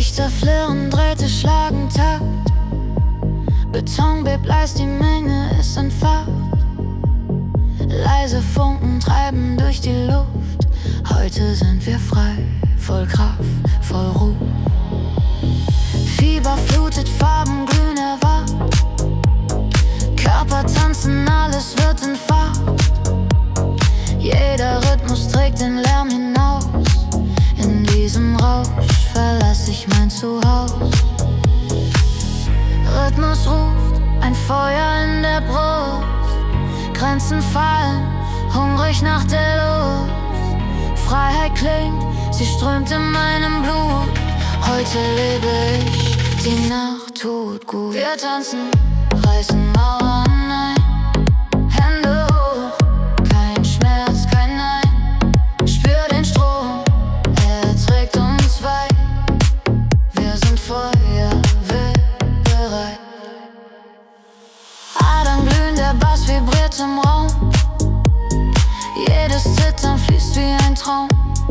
Lichter flirren, Drähte schlagen Takt. Beton bebt leis, die Menge ist entfacht. Leise Funken treiben durch die Luft. Heute sind wir frei, voll Kraft, voll Ruhe. Fieber flutet, Farben glühen erwacht. Körper tanzen, alles wird entfacht. Jeder Rhythmus trägt den Lärm hinaus. In diesem Rausch verlass ich mein Zuhause. Rhythmus ruft, ein Feuer in der Brust. Grenzen fallen, hungrig nach der Luft. Freiheit klingt, sie strömt in meinem Blut. Heute lebe ich, die Nacht tut gut. Wir tanzen, reißen Mauern ein. Hände hoch, kein Schmerz, kein Nein. Spür den Strom, er trägt uns weit. Wir sind feuerwild bereit. Adern glühen, der Bass vibriert im Raum. Jedes Zittern fließt wie ein Traum.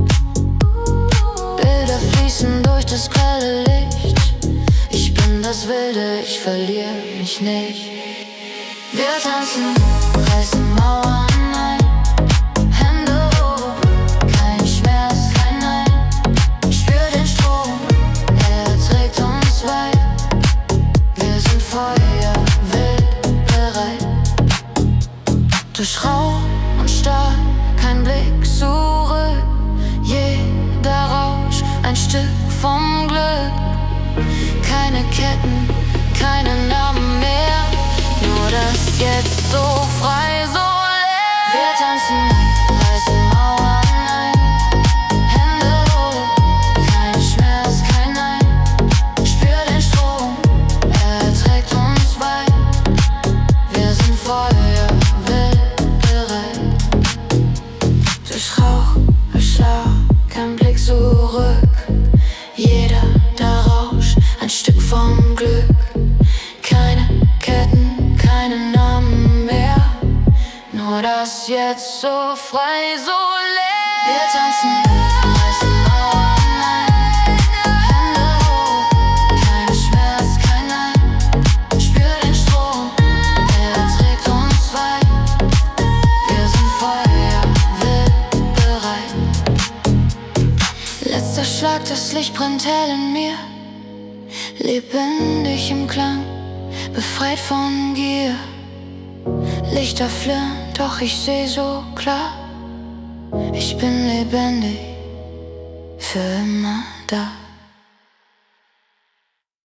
Bilder fließen durch das grelle Licht. Ich bin das Wilde, ich verliere mich nicht. Wir tanzen, reißen Mauern ein. Hände hoch, kein Schmerz, kein Nein. Spür den Strom, er trägt uns weit. Wir sind feuerwild bereit. Durch Rauch und Stahl, kein Blick zurück. Jeder Rausch, ein Stück vom Glück. Keine Ketten, keine Namen mehr. Nur das jetzt so frei, so leer. Wir tanzen, reißen Mauern ein. Hände hoch, kein Schmerz, kein Nein. Spür den Strom, er trägt uns weit. Wir sind feuerwild bereit. Durch Rauch und Schlag, kein Blick zurück. Jeder der Rausch, ein Stück vom Glück. Keine Ketten, keine Namen mehr. Nur das jetzt so frei, so leer. Wir tanzen, reißen Mauern ein. Hände hoch, kein Schmerz, kein Nein. Spür den Strom, er trägt uns weit. Wir sind feuerwild bereit. Letzter Schlag, das Licht brennt hell in mir. Lebendig im Klang, befreit von Gier. Lichter flirren, doch ich seh so klar. Ich bin lebendig, für immer da.